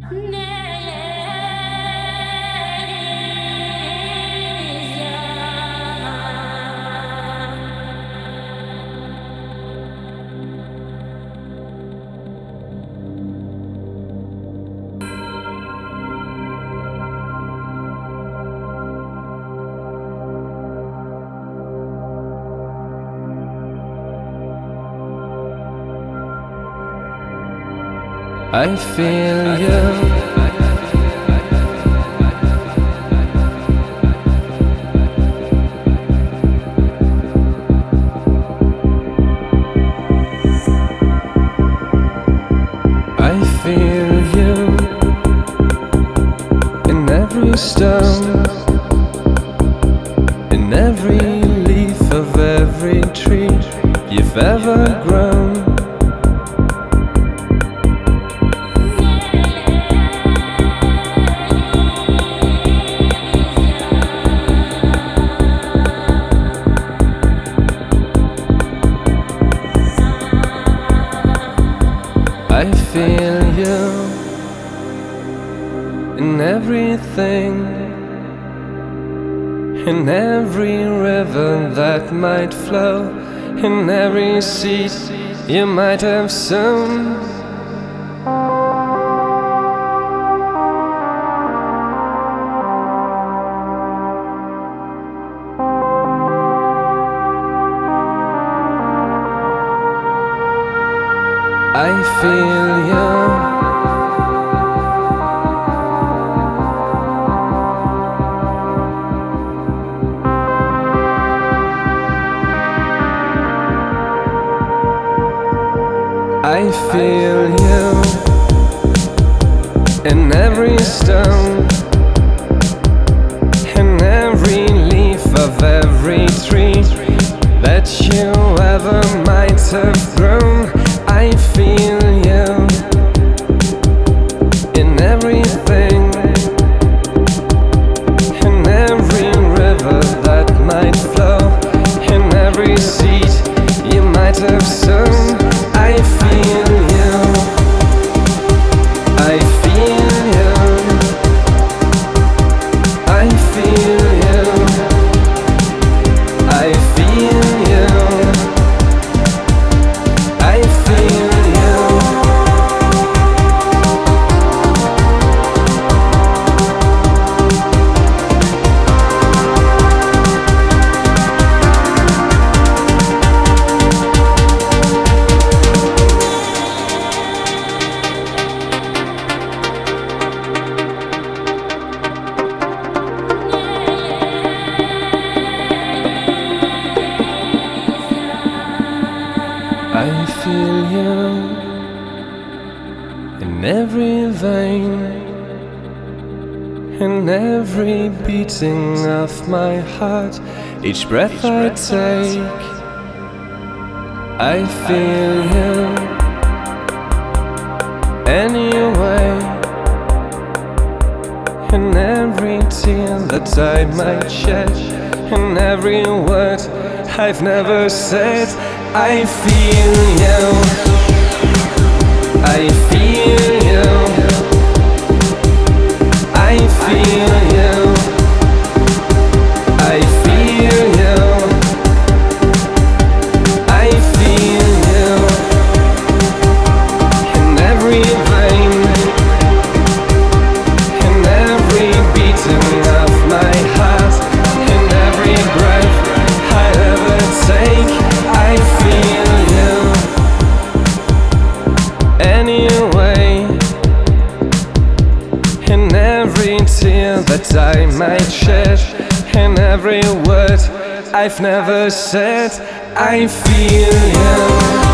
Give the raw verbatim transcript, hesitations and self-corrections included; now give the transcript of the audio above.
I feel you. I feel you in every stone, in every leaf of every tree you've ever grown. I feel you in everything, in every river that might flow, in every seed you might have sown. I feel you. I feel you in every stone, in every leaf of every tree that you ever might have grown. I feel you in everything, in every river that might flow, in every seed you might have sown. I feel you, I feel you, I feel you, I feel you, I feel I feel you in every vein, in every beating of my heart, each breath I take. I feel you anyway, in every tear that I might shed, in every word I've never said. I feel you, I feel you, I feel you, I feel you, I feel you in every vein, in every beating of my heart, in every breath I ever take. I feel you anyway, in every tear that I might shed, in every word I've never said. I feel you.